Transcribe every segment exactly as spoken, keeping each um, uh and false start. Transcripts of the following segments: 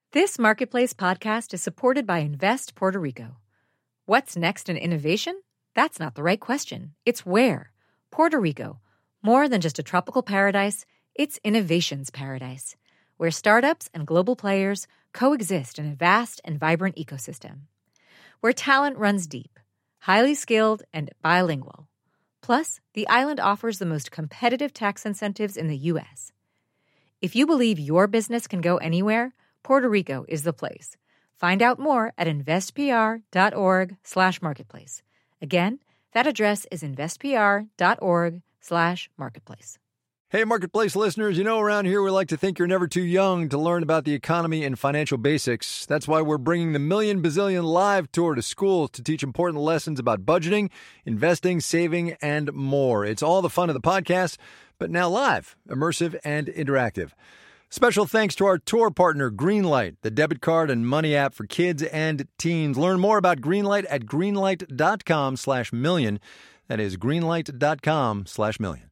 This Marketplace podcast is supported by Invest Puerto Rico. What's next in innovation? That's not the right question. It's where. Puerto Rico. More than just a tropical paradise, it's innovation's paradise, where startups and global players coexist in a vast and vibrant ecosystem. Where talent runs deep, highly skilled, and bilingual. Plus, the island offers the most competitive tax incentives in the U S. If you believe your business can go anywhere, Puerto Rico is the place. Find out more at investpr.org slash marketplace. Again, that address is investpr.org slash marketplace. Hey, Marketplace listeners, you know around here we like to think you're never too young to learn about the economy and financial basics. That's why we're bringing the Million Bazillion Live Tour to schools to teach important lessons about budgeting, investing, saving, and more. It's all the fun of the podcast, but now live, immersive, and interactive. Special thanks to our tour partner, Greenlight, the debit card and money app for kids and teens. Learn more about Greenlight at greenlight.com slash million. That is greenlight.com slash million.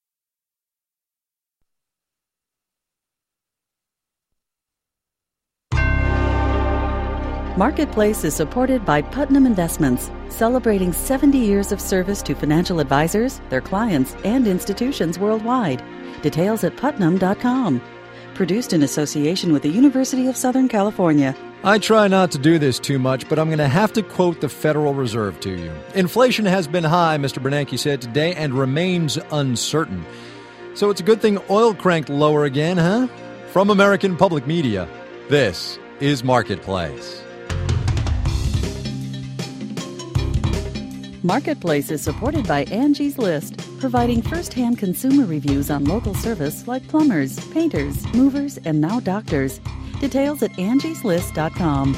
Marketplace is supported by Putnam Investments, celebrating seventy years of service to financial advisors, their clients, and institutions worldwide. Details at putnam dot com. Produced in association with the University of Southern California. I try not to do this too much, but I'm going to have to quote the Federal Reserve to you. Inflation has been high, Mister Bernanke said today, and remains uncertain. So it's a good thing oil cranked lower again, huh? From American Public Media, this is Marketplace. Marketplace is supported by Angie's List, providing first-hand consumer reviews on local service like plumbers, painters, movers, and now doctors. Details at angies list dot com.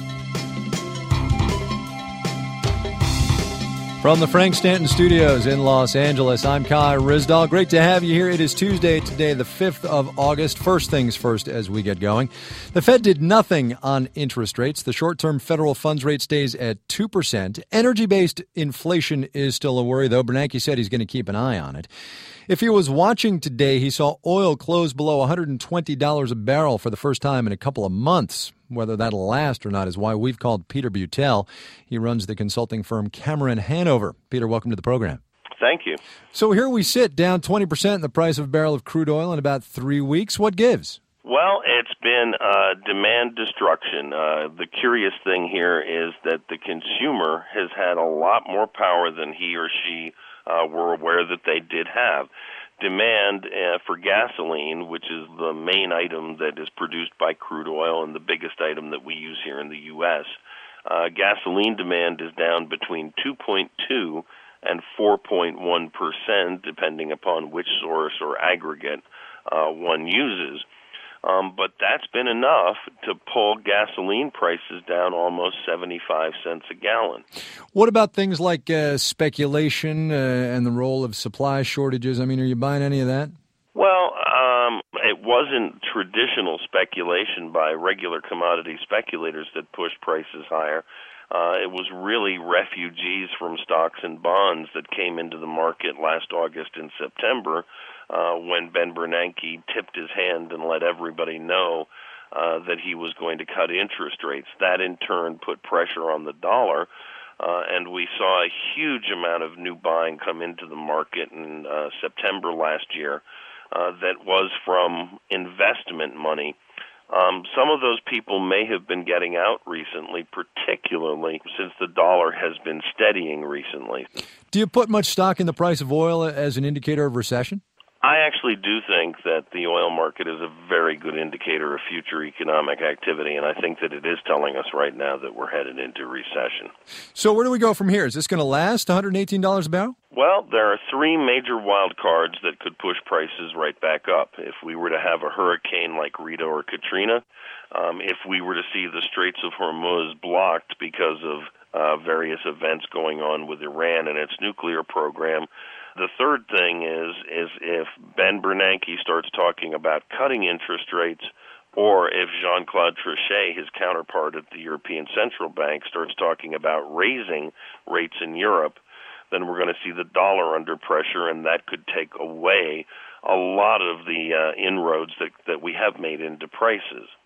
From the Frank Stanton Studios in Los Angeles, I'm Kai Ryssdal. Great to have you here. It is Tuesday today, the fifth of August. First things first as we get going. The Fed did nothing on interest rates. The short-term federal funds rate stays at two percent. Energy-based inflation is still a worry, though. Bernanke said he's going to keep an eye on it. If he was watching today, he saw oil close below one hundred twenty dollars a barrel for the first time in a couple of months. Whether that'll last or not is why we've called Peter Butel. He runs the consulting firm Cameron Hanover. Peter, welcome to the program. Thank you. So here we sit, down twenty percent in the price of a barrel of crude oil in about three weeks. What gives? Well, it's been uh, demand destruction. Uh, the curious thing here is that the consumer has had a lot more power than he or she uh, were aware that they did have. Demand uh, for gasoline, which is the main item that is produced by crude oil and the biggest item that we use here in the U S, uh, gasoline demand is down between two point two and four point one percent, depending upon which source or aggregate uh, one uses. Um, but that's been enough to pull gasoline prices down almost seventy-five cents a gallon. What about things like uh, speculation uh, and the role of supply shortages? I mean, are you buying any of that? Well, um, it wasn't traditional speculation by regular commodity speculators that pushed prices higher. Uh, it was really refugees from stocks and bonds that came into the market last August and September uh, when Ben Bernanke tipped his hand and let everybody know uh, that he was going to cut interest rates. That, in turn, put pressure on the dollar, uh, and we saw a huge amount of new buying come into the market in uh, September last year uh, that was from investment money. Um, some of those people may have been getting out recently, particularly since the dollar has been steadying recently. Do you put much stock in the price of oil as an indicator of recession? I actually do think that the oil market is a very good indicator of future economic activity, and I think that it is telling us right now that we're headed into recession. So where do we go from here? Is this going to last, one hundred eighteen dollars a barrel? Well, there are three major wild cards that could push prices right back up. If we were to have a hurricane like Rita or Katrina, um, if we were to see the Straits of Hormuz blocked because of uh, various events going on with Iran and its nuclear program. The third thing is is if Ben Bernanke starts talking about cutting interest rates, or if Jean-Claude Trichet, his counterpart at the European Central Bank, starts talking about raising rates in Europe, then we're going to see the dollar under pressure, and that could take away a lot of the uh, inroads that, that we have made into prices.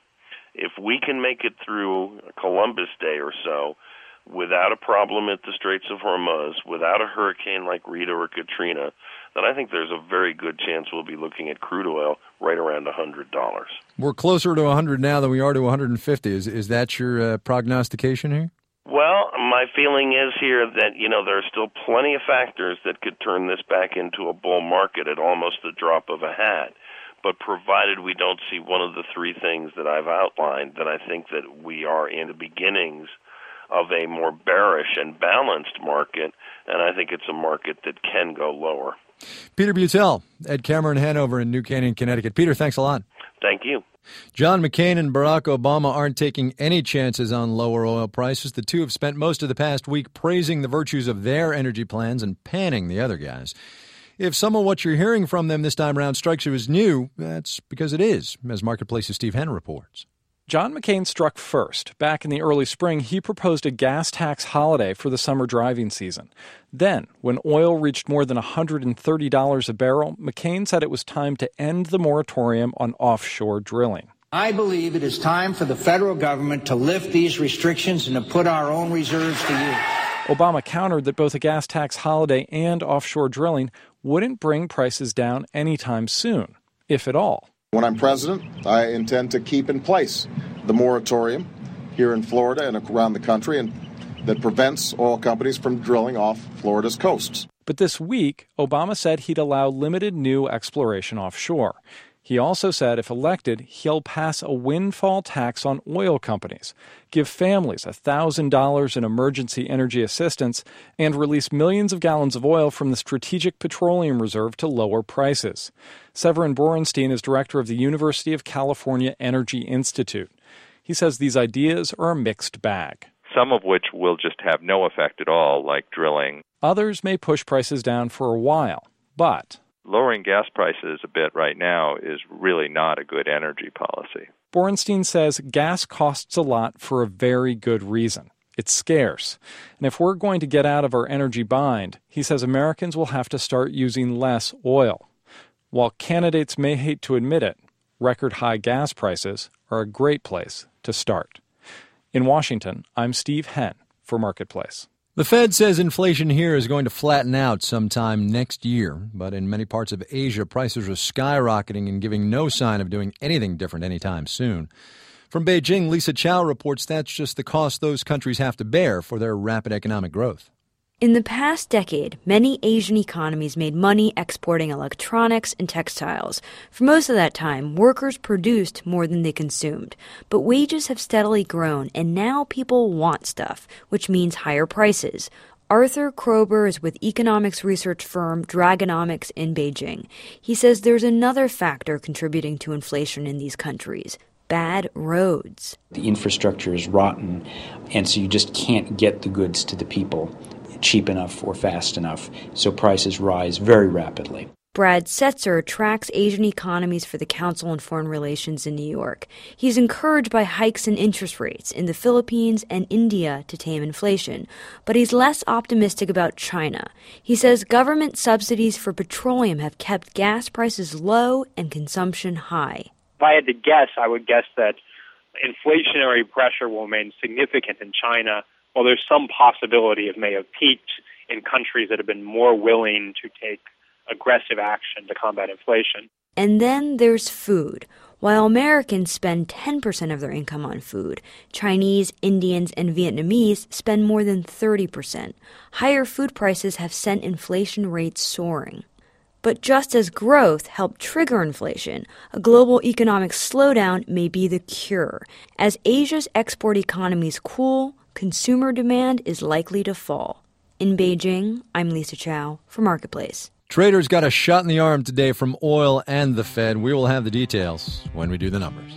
If we can make it through Columbus Day or so without a problem at the Straits of Hormuz, without a hurricane like Rita or Katrina, then I think there's a very good chance we'll be looking at crude oil right around one hundred dollars. We're closer to one hundred now than we are to one hundred fifty. Is is that your uh, prognostication here? Well, my feeling is here that, you know, there are still plenty of factors that could turn this back into a bull market at almost the drop of a hat. But provided we don't see one of the three things that I've outlined, then I think that we are in the beginnings of a more bearish and balanced market, and I think it's a market that can go lower. Peter Butel, Ed Cameron, Hanover in New Canaan, Connecticut. Peter, thanks a lot. Thank you. John McCain and Barack Obama aren't taking any chances on lower oil prices. The two have spent most of the past week praising the virtues of their energy plans and panning the other guys. If some of what you're hearing from them this time around strikes you as new, that's because it is, as Marketplace's Steve Henn reports. John McCain struck first. Back in the early spring, he proposed a gas tax holiday for the summer driving season. Then, when oil reached more than one hundred thirty dollars a barrel, McCain said it was time to end the moratorium on offshore drilling. I believe it is time for the federal government to lift these restrictions and to put our own reserves to use. Obama countered that both a gas tax holiday and offshore drilling wouldn't bring prices down anytime soon, if at all. When I'm president, I intend to keep in place the moratorium here in Florida and around the country and that prevents oil companies from drilling off Florida's coasts. But this week, Obama said he'd allow limited new exploration offshore. He also said if elected, he'll pass a windfall tax on oil companies, give families one thousand dollars in emergency energy assistance, and release millions of gallons of oil from the Strategic Petroleum Reserve to lower prices. Severin Borenstein is director of the University of California Energy Institute. He says these ideas are a mixed bag. Some of which will just have no effect at all, like drilling. Others may push prices down for a while, but lowering gas prices a bit right now is really not a good energy policy. Borenstein says gas costs a lot for a very good reason. It's scarce. And if we're going to get out of our energy bind, he says Americans will have to start using less oil. While candidates may hate to admit it, record high gas prices are a great place to start. In Washington, I'm Steve Henn for Marketplace. The Fed says inflation here is going to flatten out sometime next year, but in many parts of Asia, prices are skyrocketing and giving no sign of doing anything different anytime soon. From Beijing, Lisa Chow reports that's just the cost those countries have to bear for their rapid economic growth. In the past decade, many Asian economies made money exporting electronics and textiles. For most of that time, workers produced more than they consumed. But wages have steadily grown, and now people want stuff, which means higher prices. Arthur Krober is with economics research firm Dragonomics in Beijing. He says there's another factor contributing to inflation in these countries: bad roads. The infrastructure is rotten, and so you just can't get the goods to the people cheap enough or fast enough, so prices rise very rapidly. Brad Setzer tracks Asian economies for the Council on Foreign Relations in New York. He's encouraged by hikes in interest rates in the Philippines and India to tame inflation, but he's less optimistic about China. He says government subsidies for petroleum have kept gas prices low and consumption high. If I had to guess, I would guess that inflationary pressure will remain significant in China. Well, there's some possibility it may have peaked in countries that have been more willing to take aggressive action to combat inflation. And then there's food. While Americans spend ten percent of their income on food, Chinese, Indians, and Vietnamese spend more than thirty percent. Higher food prices have sent inflation rates soaring. But just as growth helped trigger inflation, a global economic slowdown may be the cure. As Asia's export economies cool, consumer demand is likely to fall. In Beijing, I'm Lisa Chow for Marketplace. Traders got a shot in the arm today from oil and the Fed. We will have the details when we do the numbers.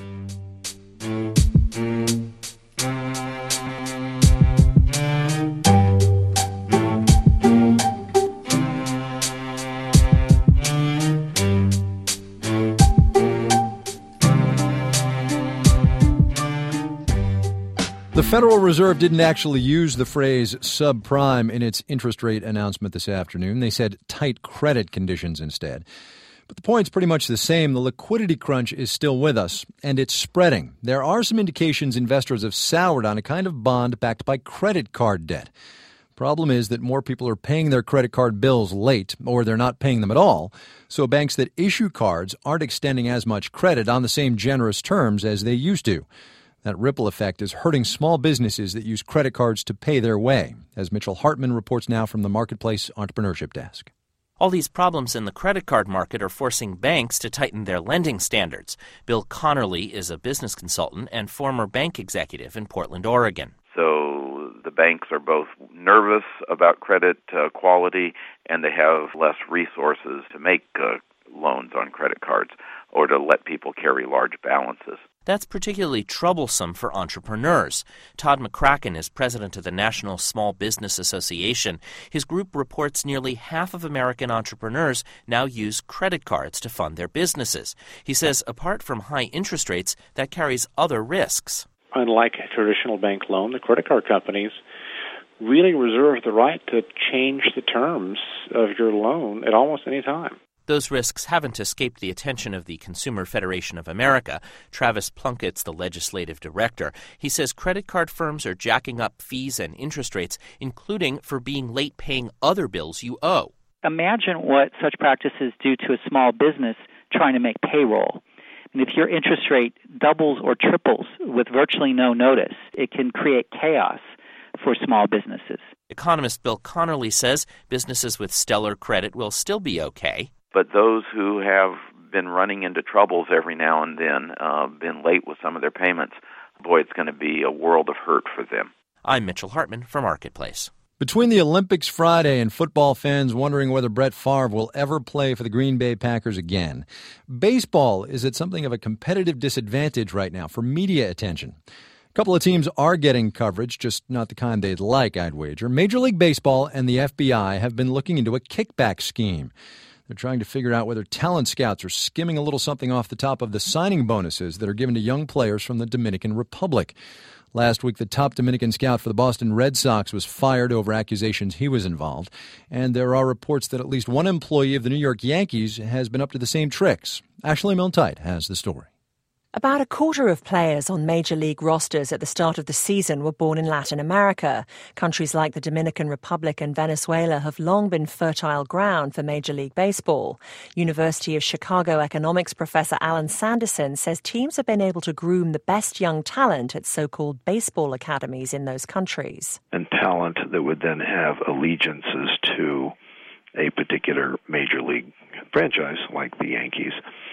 The Federal Reserve didn't actually use the phrase subprime in its interest rate announcement this afternoon. They said tight credit conditions instead. But the point's pretty much the same. The liquidity crunch is still with us, and it's spreading. There are some indications investors have soured on a kind of bond backed by credit card debt. Problem is that more people are paying their credit card bills late, or they're not paying them at all. So banks that issue cards aren't extending as much credit on the same generous terms as they used to. That ripple effect is hurting small businesses that use credit cards to pay their way, as Mitchell Hartman reports now from the Marketplace Entrepreneurship Desk. All these problems in the credit card market are forcing banks to tighten their lending standards. Bill Connerly is a business consultant and former bank executive in Portland, Oregon. So the banks are both nervous about credit uh, quality, and they have less resources to make uh, loans on credit cards or to let people carry large balances. That's particularly troublesome for entrepreneurs. Todd McCracken is president of the National Small Business Association. His group reports nearly half of American entrepreneurs now use credit cards to fund their businesses. He says apart from high interest rates, that carries other risks. Unlike a traditional bank loan, the credit card companies really reserve the right to change the terms of your loan at almost any time. Those risks haven't escaped the attention of the Consumer Federation of America. Travis Plunkett's the legislative director. He says credit card firms are jacking up fees and interest rates, including for being late paying other bills you owe. Imagine what such practices do to a small business trying to make payroll. And if your interest rate doubles or triples with virtually no notice, it can create chaos for small businesses. Economist Bill Connerly says businesses with stellar credit will still be okay. But those who have been running into troubles every now and then, uh, been late with some of their payments, boy, it's going to be a world of hurt for them. I'm Mitchell Hartman for Marketplace. Between the Olympics Friday and football fans wondering whether Brett Favre will ever play for the Green Bay Packers again, baseball is at something of a competitive disadvantage right now for media attention. A couple of teams are getting coverage, just not the kind they'd like, I'd wager. Major League Baseball and the F B I have been looking into a kickback scheme. They're trying to figure out whether talent scouts are skimming a little something off the top of the signing bonuses that are given to young players from the Dominican Republic. Last week, the top Dominican scout for the Boston Red Sox was fired over accusations he was involved. And there are reports that at least one employee of the New York Yankees has been up to the same tricks. Ashley Milne-Tite has the story. About a quarter of players on major league rosters at the start of the season were born in Latin America. Countries like the Dominican Republic and Venezuela have long been fertile ground for Major League Baseball. University of Chicago economics professor Alan Sanderson says teams have been able to groom the best young talent at so-called baseball academies in those countries. And talent that would then have allegiances to a particular major league franchise like the Yankees.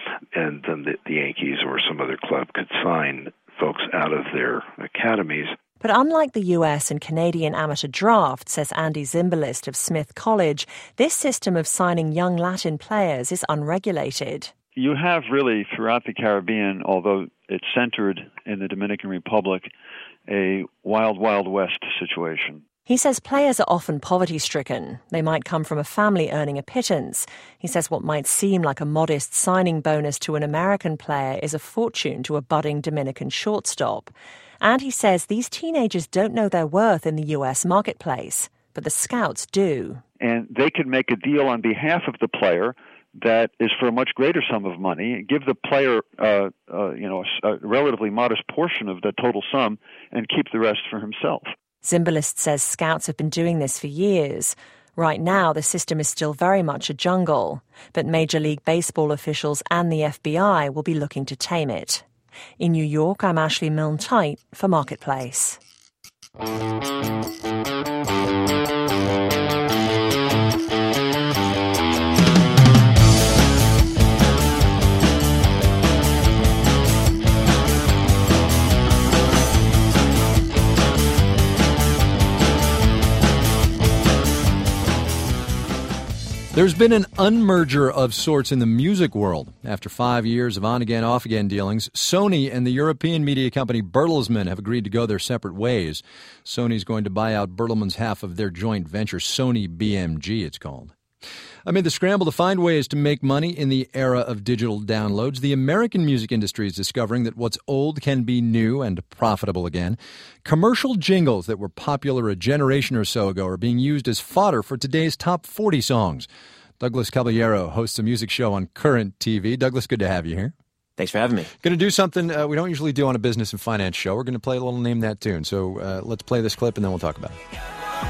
And then the, the Yankees or some other club could sign folks out of their academies. But unlike the U S and Canadian amateur draft, says Andy Zimbalist of Smith College, this system of signing young Latin players is unregulated. You have really throughout the Caribbean, although it's centered in the Dominican Republic, a wild, wild west situation. He says players are often poverty-stricken. They might come from a family earning a pittance. He says what might seem like a modest signing bonus to an American player is a fortune to a budding Dominican shortstop. And he says these teenagers don't know their worth in the U S marketplace, but the scouts do. And they could make a deal on behalf of the player that is for a much greater sum of money, give the player uh, uh, you know, a, a relatively modest portion of the total sum and keep the rest for himself. Zimbalist says scouts have been doing this for years. Right now, the system is still very much a jungle, but Major League Baseball officials and the F B I will be looking to tame it. In New York, I'm Ashley Milne-Tite for Marketplace. There's been an unmerger of sorts in the music world. After five years of on-again, off-again dealings, Sony and the European media company Bertelsmann have agreed to go their separate ways. Sony's going to buy out Bertelsmann's half of their joint venture, Sony B M G, it's called. Amid the scramble to find ways to make money in the era of digital downloads, the American music industry is discovering that what's old can be new and profitable again. Commercial jingles that were popular a generation or so ago are being used as fodder for today's top forty songs. Douglas Caballero hosts a music show on Current T V. Douglas, good to have you here. Thanks for having me. Going to do something uh, we don't usually do on a business and finance show. We're going to play a little Name That Tune. So uh, let's play this clip and then we'll talk about it.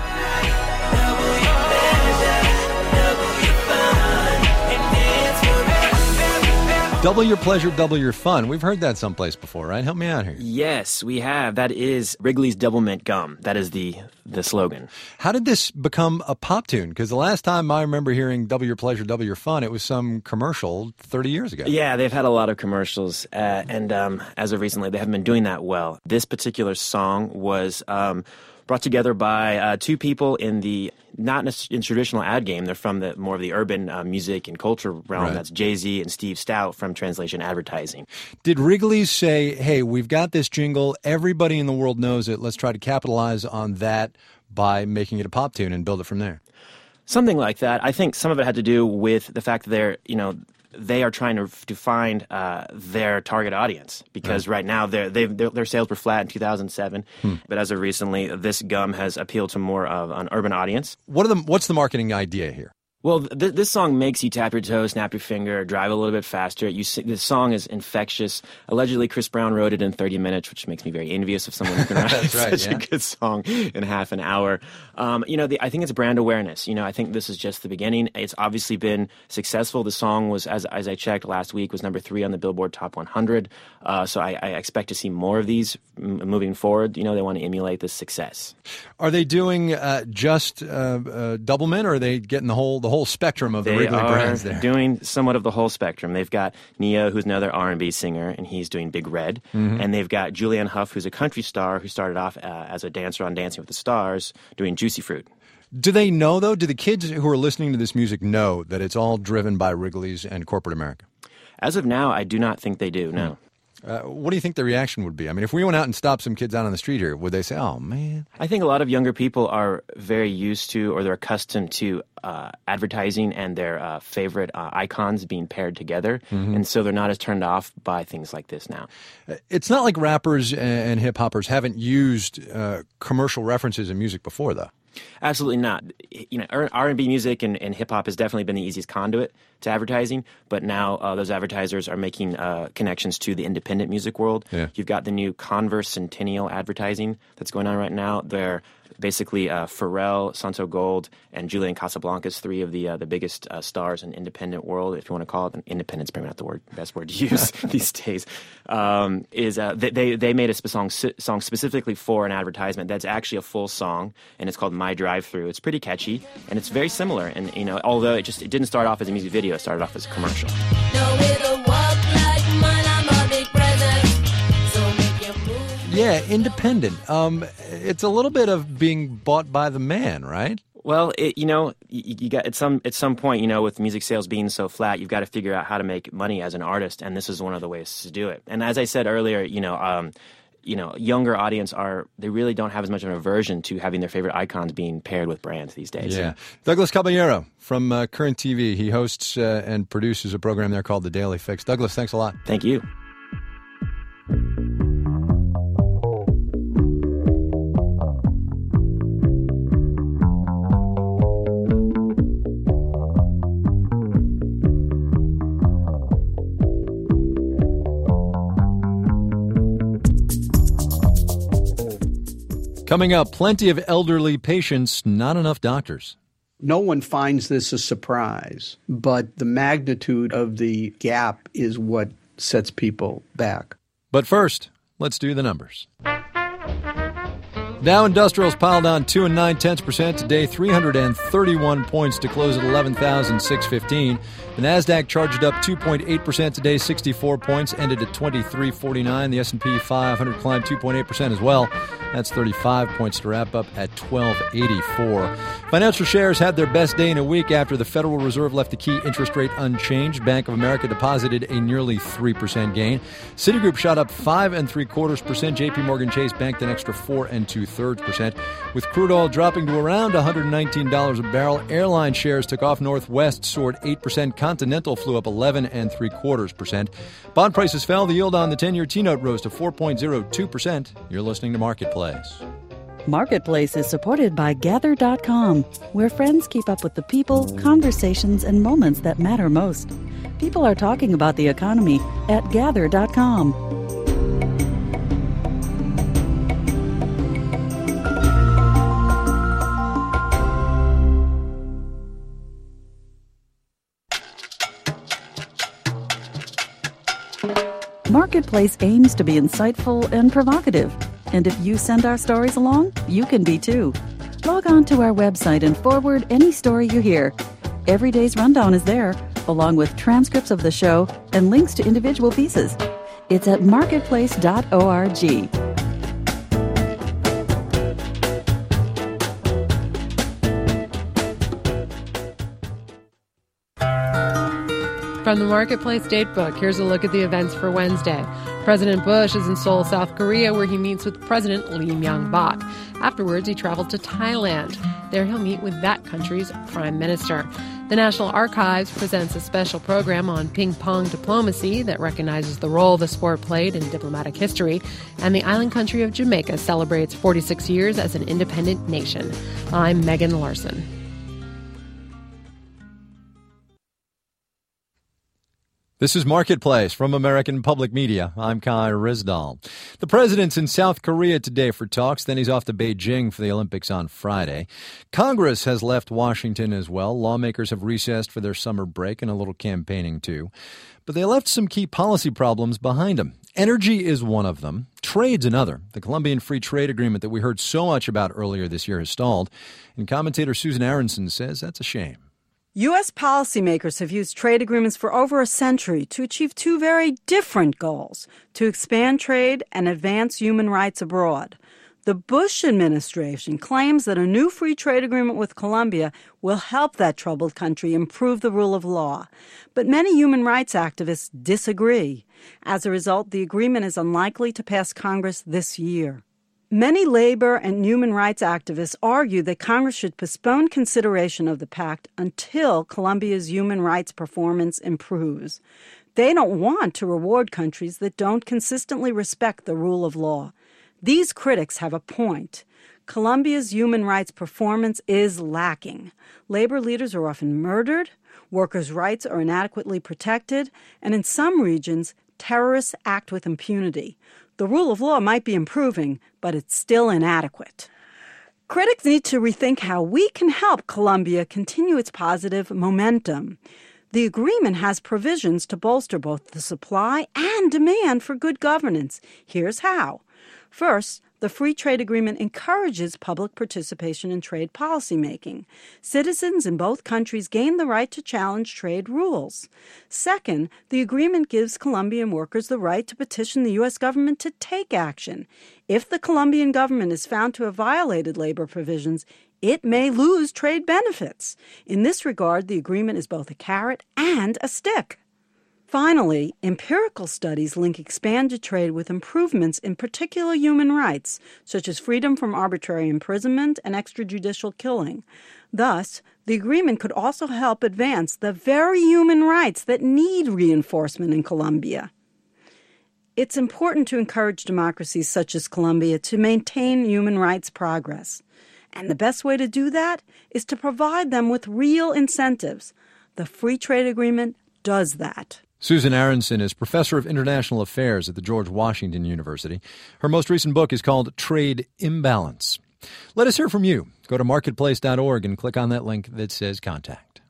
Double your pleasure, double your fun. We've heard that someplace before, right? Help me out here. Yes, we have. That is Wrigley's Double Mint Gum. That is the the slogan. How did this become a pop tune? Because the last time I remember hearing double your pleasure, double your fun, it was some commercial thirty years ago. Yeah, they've had a lot of commercials, uh, and um, as of recently, they haven't been doing that well. This particular song was um, brought together by uh, two people in the not in traditional ad game. They're from the more of the urban uh, music and culture realm. Right. That's Jay-Z and Steve Stout from Translation Advertising. Did Wrigley's say, hey, we've got this jingle, everybody in the world knows it, let's try to capitalize on that by making it a pop tune and build it from there? Something like that. I think some of it had to do with the fact that they're, you know, they are trying to, to find uh, their target audience because right, right now they're, they've, their, their sales were flat in two thousand seven, hmm. but as of recently, this gum has appealed to more of an urban audience. What are the, what's the marketing idea here? Well, th- this song makes you tap your toe, snap your finger, drive a little bit faster. You see, this song is infectious. Allegedly, Chris Brown wrote it in thirty minutes, which makes me very envious of someone who can write right, such yeah. a good song in half an hour. Um, you know, the, I think it's brand awareness. You know, I think this is just the beginning. It's obviously been successful. The song was, as as I checked last week, was number three on the Billboard Top one hundred. Uh, so I, I expect to see more of these m- moving forward. You know, they want to emulate this success. Are they doing uh, just uh, uh, Double Mint, or are they getting the whole the whole spectrum of the they Wrigley are brands there? Doing somewhat of the whole spectrum. They've got Neo, who's another R and B singer, and he's doing Big Red. Mm-hmm. And they've got Julianne Hough, who's a country star who started off uh, as a dancer on Dancing with the Stars, doing Juicy Fruit. Do they know, though? Do the kids who are listening to this music know that it's all driven by Wrigley's and corporate America? As of now, I do not think they do, no. Uh, what do you think the reaction would be? I mean, if we went out and stopped some kids out on the street here, would they say, oh, man? I think a lot of younger people are very used to or they're accustomed to uh, advertising and their uh, favorite uh, icons being paired together. Mm-hmm. And so they're not as turned off by things like this now. It's not like rappers and hip-hoppers haven't used uh, commercial references in music before, though. Absolutely not. You know, R and B music and, and hip hop has definitely been the easiest conduit to advertising, but now uh, those advertisers are making uh, connections to the independent music world. Yeah. You've got the new Converse Centennial advertising that's going on right now. They're basically uh, Pharrell, Santo Gold, and Julian Casablancas, three of the uh, the biggest uh, stars in independent world, if you want to call it. Independent's probably not the word, best word to use these days. Um, is uh, they they made a song song specifically for an advertisement that's actually a full song, and it's called My Drive Through. It's pretty catchy, and it's very similar. And you know, although it just it didn't start off as a music video, it started off as a commercial. Yeah, independent. Um, it's a little bit of being bought by the man, right? Well, it, you know, you, you got at some at some point, you know, with music sales being so flat, you've got to figure out how to make money as an artist, and this is one of the ways to do it. And as I said earlier, you know, um, you know, younger audience are they really don't have as much of an aversion to having their favorite icons being paired with brands these days. Yeah, Douglas Caballero from uh, Current T V. He hosts uh, and produces a program there called The Daily Fix. Douglas, thanks a lot. Thank you. Coming up, plenty of elderly patients, not enough doctors. No one finds this a surprise, but the magnitude of the gap is what sets people back. But first, let's do the numbers. Dow Industrials piled on two and nine tenths percent today, three hundred thirty-one points to close at eleven thousand six hundred fifteen. The Nasdaq charged up two point eight percent today, sixty-four points, ended at twenty-three forty-nine. The S and P five hundred climbed two point eight percent as well. That's thirty-five points to wrap up at twelve eighty-four. Financial shares had their best day in a week after the Federal Reserve left the key interest rate unchanged. Bank of America deposited a nearly three percent gain. Citigroup shot up five and three quarters percent. J P Morgan Chase banked an extra four and two thirds percent. With crude oil dropping to around one hundred nineteen dollars a barrel, airline shares took off. Northwest soared eight percent. Continental flew up eleven and three quarters percent. Bond prices fell. The yield on the ten-year T-note rose to four point zero two percent. You're listening to Marketplace. Marketplace is supported by Gather dot com, where friends keep up with the people, conversations, and moments that matter most. People are talking about the economy at Gather dot com. Marketplace aims to be insightful and provocative. And if you send our stories along, you can be too. Log on to our website and forward any story you hear. Every day's rundown is there, along with transcripts of the show and links to individual pieces. It's at marketplace dot org. From the Marketplace Datebook, here's a look at the events for Wednesday. President Bush is in Seoul, South Korea, where he meets with President Lee Myung-bak. Afterwards, he traveled to Thailand. There he'll meet with that country's prime minister. The National Archives presents a special program on ping-pong diplomacy that recognizes the role the sport played in diplomatic history. And the island country of Jamaica celebrates forty-six years as an independent nation. I'm Megan Larson. This is Marketplace from American Public Media. I'm Kai Ryssdal. The president's in South Korea today for talks. Then he's off to Beijing for the Olympics on Friday. Congress has left Washington as well. Lawmakers have recessed for their summer break and a little campaigning too. But they left some key policy problems behind them. Energy is one of them. Trade's another. The Colombian Free Trade Agreement that we heard so much about earlier this year has stalled. And commentator Susan Aronson says that's a shame. U S policymakers have used trade agreements for over a century to achieve two very different goals: to expand trade and advance human rights abroad. The Bush administration claims that a new free trade agreement with Colombia will help that troubled country improve the rule of law. But many human rights activists disagree. As a result, the agreement is unlikely to pass Congress this year. Many labor and human rights activists argue that Congress should postpone consideration of the pact until Colombia's human rights performance improves. They don't want to reward countries that don't consistently respect the rule of law. These critics have a point. Colombia's human rights performance is lacking. Labor leaders are often murdered, workers' rights are inadequately protected, and in some regions, terrorists act with impunity. The rule of law might be improving, but it's still inadequate. Critics need to rethink how we can help Colombia continue its positive momentum. The agreement has provisions to bolster both the supply and demand for good governance. Here's how. First, the free trade agreement encourages public participation in trade policymaking. Citizens in both countries gain the right to challenge trade rules. Second, the agreement gives Colombian workers the right to petition the U S government to take action. If the Colombian government is found to have violated labor provisions, it may lose trade benefits. In this regard, the agreement is both a carrot and a stick. Finally, empirical studies link expanded trade with improvements in particular human rights, such as freedom from arbitrary imprisonment and extrajudicial killing. Thus, the agreement could also help advance the very human rights that need reinforcement in Colombia. It's important to encourage democracies such as Colombia to maintain human rights progress. And the best way to do that is to provide them with real incentives. The free trade agreement does that. Susan Aronson is professor of international affairs at the George Washington University. Her most recent book is called Trade Imbalance. Let us hear from you. Go to marketplace dot org and click on that link that says Contact.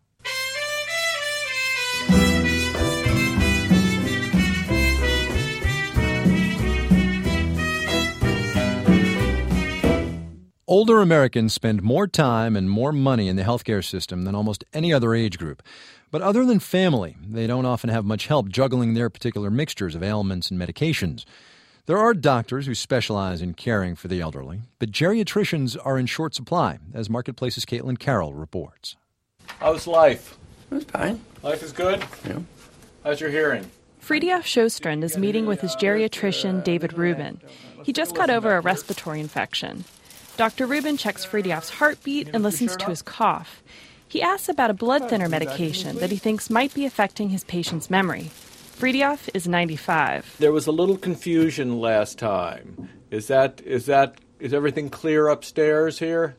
Older Americans spend more time and more money in the healthcare system than almost any other age group. But other than family, they don't often have much help juggling their particular mixtures of ailments and medications. There are doctors who specialize in caring for the elderly, but geriatricians are in short supply, as Marketplace's Caitlin Carroll reports. How's life? It's fine. Life is good? Yeah. How's your hearing? Fridtjof Sjöstrand is meeting with his geriatrician, David Rubin. He just got over a respiratory infection. Doctor Rubin checks Fridtjof's heartbeat and listens to his cough. He asks about a blood thinner medication that he thinks might be affecting his patient's memory. Fridtjof is ninety-five. There was a little confusion last time. Is that is that Is everything clear upstairs here?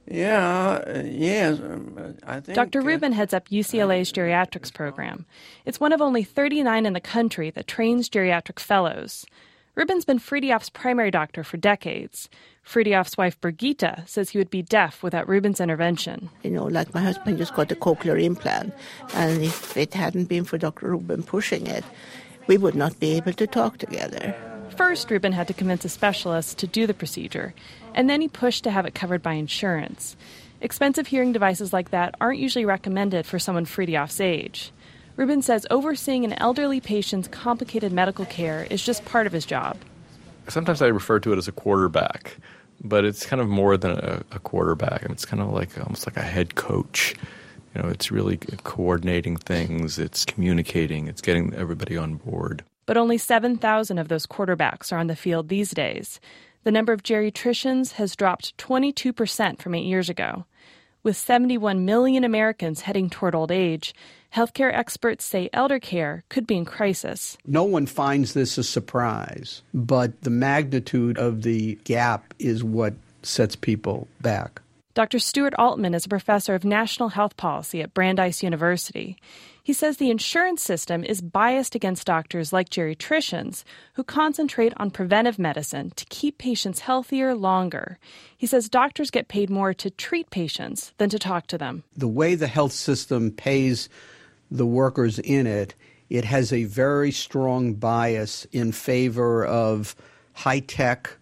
Yeah, uh, yes, um, I think... Doctor Rubin heads up U C L A's geriatrics program. It's one of only thirty-nine in the country that trains geriatric fellows. Rubin's been Fridtjof's primary doctor for decades. Fridtjof's wife, Birgitta, says he would be deaf without Rubin's intervention. You know, like my husband just got a cochlear implant, and if it hadn't been for Doctor Rubin pushing it, we would not be able to talk together. First, Rubin had to convince a specialist to do the procedure, and then he pushed to have it covered by insurance. Expensive hearing devices like that aren't usually recommended for someone Fridtjof's age. Rubin says overseeing an elderly patient's complicated medical care is just part of his job. Sometimes I refer to it as a quarterback, but it's kind of more than a, a quarterback. I mean, it's kind of like almost like a head coach. You know, it's really coordinating things, it's communicating, it's getting everybody on board. But only seven thousand of those quarterbacks are on the field these days. The number of geriatricians has dropped twenty-two percent from eight years ago. With seventy-one million Americans heading toward old age, healthcare experts say elder care could be in crisis. No one finds this a surprise, but the magnitude of the gap is what sets people back. Doctor Stuart Altman is a professor of national health policy at Brandeis University. He says the insurance system is biased against doctors like geriatricians who concentrate on preventive medicine to keep patients healthier longer. He says doctors get paid more to treat patients than to talk to them. The way the health system pays the workers in it, it has a very strong bias in favor of high-tech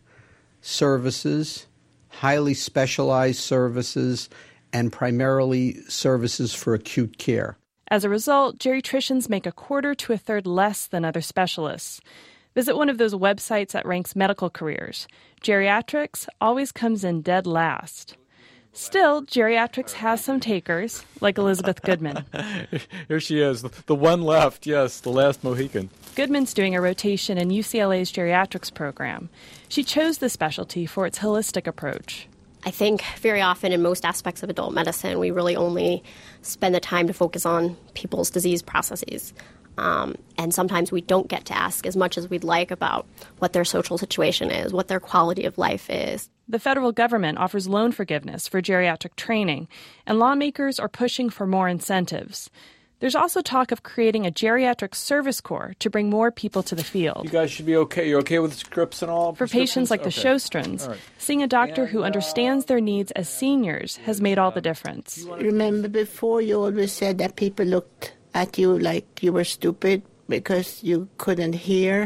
services, highly specialized services, and primarily services for acute care. As a result, geriatricians make a quarter to a third less than other specialists. Visit one of those websites that ranks medical careers. Geriatrics always comes in dead last. Still, geriatrics has some takers, like Elizabeth Goodman. Here she is, the one left, yes, the last Mohican. Goodman's doing a rotation in U C L A's geriatrics program. She chose the specialty for its holistic approach. I think very often in most aspects of adult medicine, we really only spend the time to focus on people's disease processes. Um, and sometimes we don't get to ask as much as we'd like about what their social situation is, what their quality of life is. The federal government offers loan forgiveness for geriatric training, and lawmakers are pushing for more incentives. There's also talk of creating a geriatric service corps to bring more people to the field. You guys should be okay. You're okay with scripts and all? For patients like the okay. Sjostrans, right. Seeing a doctor who understands their needs as seniors has made all the difference. Remember before you always said that people looked at you like you were stupid because you couldn't hear?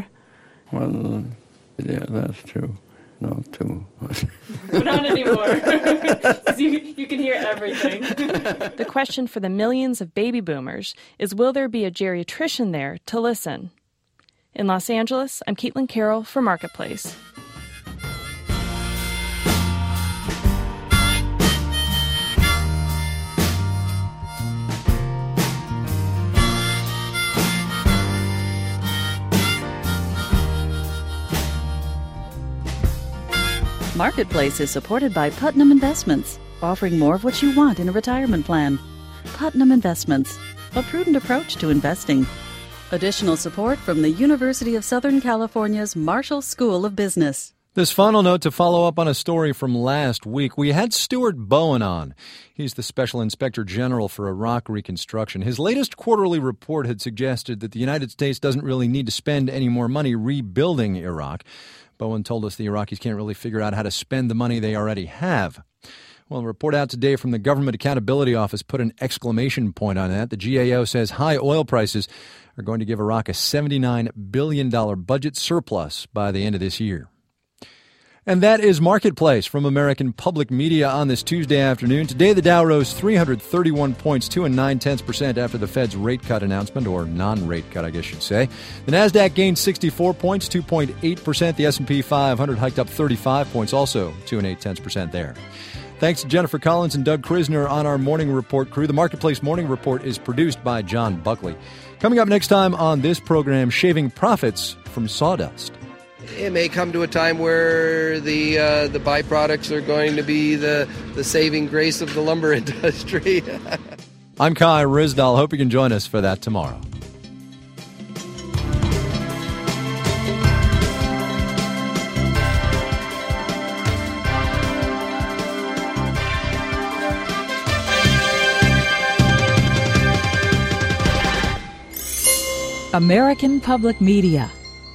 Well, yeah, that's true. Not too much. Not anymore. you, you can hear everything. The question for the millions of baby boomers is, will there be a geriatrician there to listen? In Los Angeles, I'm Caitlin Carroll for Marketplace. Marketplace is supported by Putnam Investments, offering more of what you want in a retirement plan. Putnam Investments, a prudent approach to investing. Additional support from the University of Southern California's Marshall School of Business. This final note to follow up on a story from last week. We had Stuart Bowen on. He's the Special Inspector General for Iraq Reconstruction. His latest quarterly report had suggested that the United States doesn't really need to spend any more money rebuilding Iraq. Bowen told us the Iraqis can't really figure out how to spend the money they already have. Well, a report out today from the Government Accountability Office put an exclamation point on that. The G A O says high oil prices are going to give Iraq a seventy-nine billion dollars budget surplus by the end of this year. And that is Marketplace from American Public Media on this Tuesday afternoon. Today, the Dow rose three hundred thirty-one points, two and nine-tenths percent after the Fed's rate cut announcement, or non-rate cut, I guess you'd say. The Nasdaq gained sixty-four points, two point eight percent. The S and P five hundred hiked up thirty-five points, also two and eight-tenths percent there. Thanks to Jennifer Collins and Doug Krisner on our Morning Report crew. The Marketplace Morning Report is produced by John Buckley. Coming up next time on this program, shaving profits from sawdust. It may come to a time where the uh, the byproducts are going to be the, the saving grace of the lumber industry. I'm Kai Ryssdal. Hope you can join us for that tomorrow. American Public Media.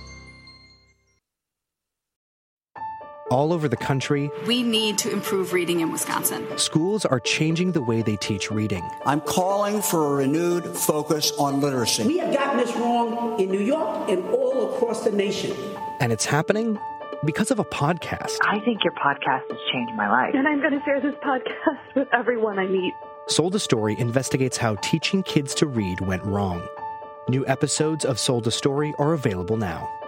All over the country, we need to improve reading in Wisconsin. Schools are changing the way they teach reading. I'm calling for a renewed focus on literacy. We have gotten this wrong in New York and all across the nation. And it's happening because of a podcast. I think your podcast has changed my life. And I'm going to share this podcast with everyone I meet. Sold a Story investigates how teaching kids to read went wrong. New episodes of Sold a Story are available now.